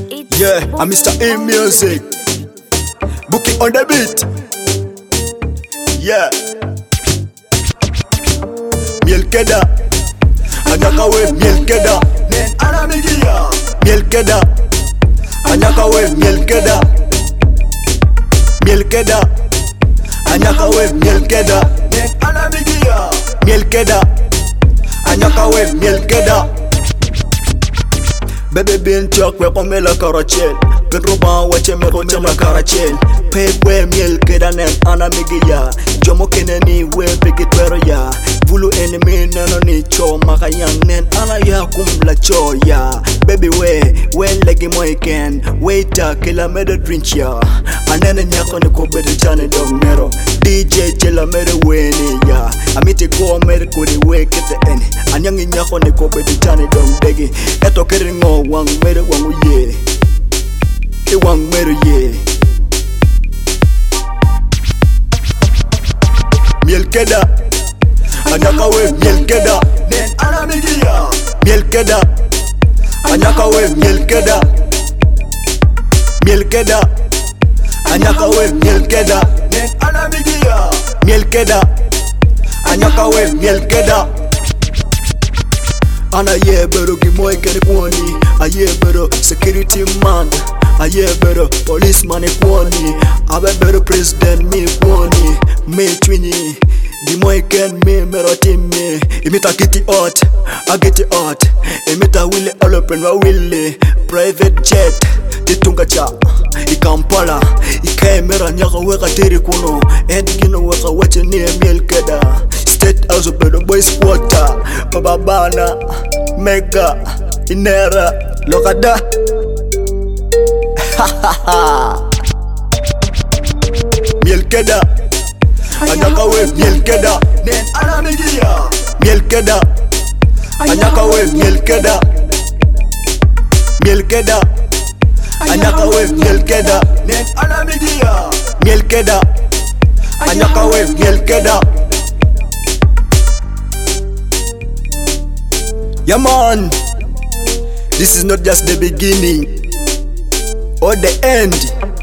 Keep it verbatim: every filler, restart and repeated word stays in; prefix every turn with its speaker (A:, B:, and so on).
A: Yeah, I'm Mister A Music. Booking on the beat. Yeah. Mielkeda. Anyaka we mielkeda. Nen anamigia. Mielkeda. Anyaka we mielkeda. Mielkeda. Anyaka we mielkeda. Nen anamigia. Mielkeda. Anyaka we mielkeda. Baby bin talk we come la karachel. Bin roba wache me roche la karachel. Pay we miel keda nen anamigia. Jomo keneni we bigit wero ya. Vulu enemy nano ni cho maka yang nen ana ya kumla cho ya. Baby we we legi mo iken. Waiter kila mede drink ya. Anene nyako ni kubedi chane dog mero. D J chela mede we ni ya. Amiti go mede kudi we kete eni. Anyangi nyako ni kubedi chane dog degi. Eto kiri ngo wang mede wangu ye. I wang mede ye. Mielkeda. Anyaka we mielkeda. Nen anamigia. Mielkeda. Anyaka we mielkeda. Mielkeda. Anyaka we mielkeda. Nen anamigia. Mielkeda. Anyaka we mielkeda. Ana ye bero gimoy kene kwani. Aye bero security man. Aye bero policeman kwani. Abe bero president mi kwani. Me twini. Gimoy ken me mero timme. Imita kiti hot, I get it hot. Imita wile all open wa wile. Private jet, titunga cha Ikampala, ikae mera nyaka weka tiri kuno. Endi gino weka wache niye mielkeda. State house bedo boys quarter. Bababana, mega, inera, lokada. Mielkeda. Anyaka we mielkeda. Nen anamigia. Mielkeda. Anyaka we mielkeda. Mielkeda. Anyaka we mielkeda. Nen anamigia. Mielkeda. Anyaka we mielkeda. Yeah man, this is not just the beginning or the end.